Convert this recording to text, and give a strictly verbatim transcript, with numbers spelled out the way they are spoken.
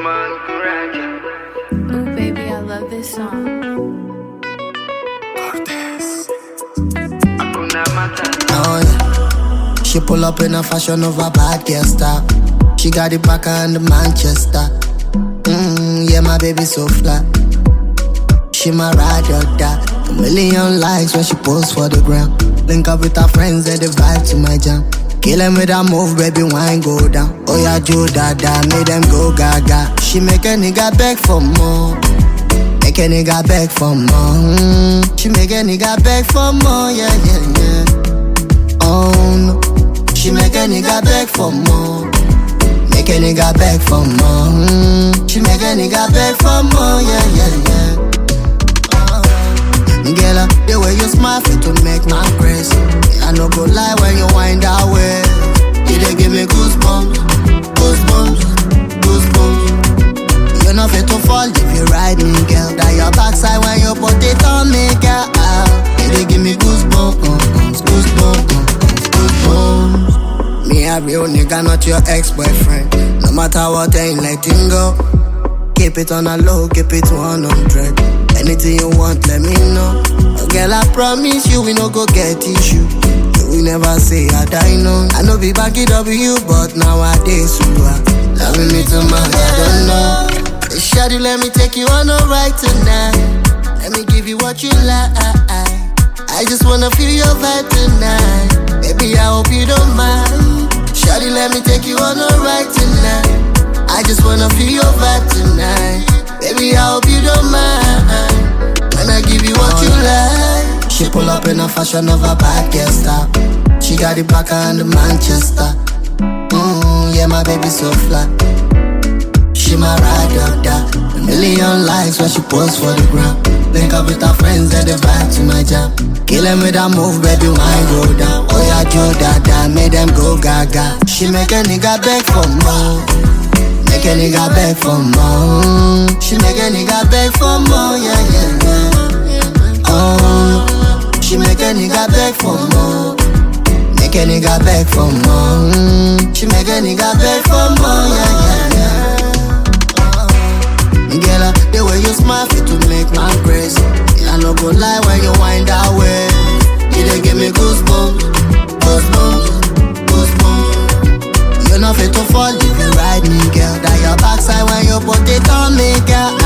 Ooh, baby, I love this song. Oh yeah. She pull up in a fashion of a bad girl star. She got it back and the Manchester. Mmm, yeah, my baby so flat. She my ride or die. A million likes when she posts for the gram. Link up with her friends and they vibe to my jam. Kill them with that move, baby, wine go down. Oh yeah, Joe Dada, make them go gaga. She make a nigga beg for more. Make a nigga beg for more. Mm, she make a nigga beg for more, yeah, yeah, yeah. Oh no. She make a nigga beg for more. Make a nigga beg for more. Mm, she make a nigga beg for more, yeah, yeah, yeah. Girl, the way you smile fit to make my crazy. I no go lie when you wind that way. You dey give me goosebumps, goosebumps, goosebumps. You no fit to fall if you ride me, girl. That your backside when you put it on me, girl. You dey give me goosebumps, goosebumps, goosebumps. Me a real nigga, not your ex-boyfriend. No matter what, I ain't letting go. Keep it on a low, keep it one hundred. Anything you want, let me know. Oh, girl, I promise you, we no go get issue. You will never say I die, no. I know be back it up with you, but nowadays you are loving me too much, I don't know. Hey, shawty, let me take you on a ride tonight. Let me give you what you like. I just wanna feel your vibe tonight. Baby, I hope you don't mind. Shawty, let me take you on a ride tonight. I just wanna feel your vibe tonight. Baby, I hope you don't mind when I give you what you like. She pull up in a fashion of a bad girl star. She got it back and the Manchester. Mmm, yeah, my baby so flat. She my ride or die. A million likes when she posts for the gram. Link up with her friends and they vibe to my jam. Kill them with that move, baby, wine go down. Oh yeah, Joe Dada, make them go gaga. She make a nigga beg for more. Make a nigga beg for more. She make a nigga beg for more, yeah, yeah, yeah. Oh, she make a nigga beg for more. Make a nigga beg for more. She make a nigga beg for more, yeah, yeah, yeah. Girl, the way you smile fit to make my crazy. I no go lie when you wind that way. You dey give me goosebumps, goosebumps, goosebumps. You no fit to fall if you ride me, girl. That your backside when you put it on me, girl.